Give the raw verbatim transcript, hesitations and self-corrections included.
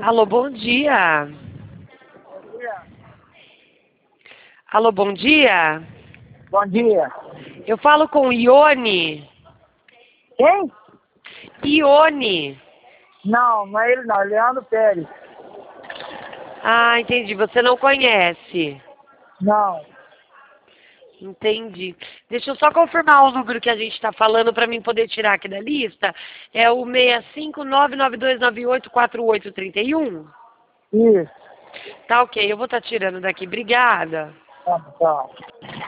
Alô, bom dia. Bom dia. Alô, bom dia. Bom dia. Eu falo com Ione. Quem? Ione. Não, não é ele não, é Leandro Pérez. Ah, entendi. Você não conhece. Não. Entendi. Deixa eu só confirmar o número que a gente está falando para mim poder tirar aqui da lista. É o seis cinco nove nove dois nove oito quatro oito três um? Isso. Tá ok, eu vou estar tirando daqui. Obrigada. Tá, tá.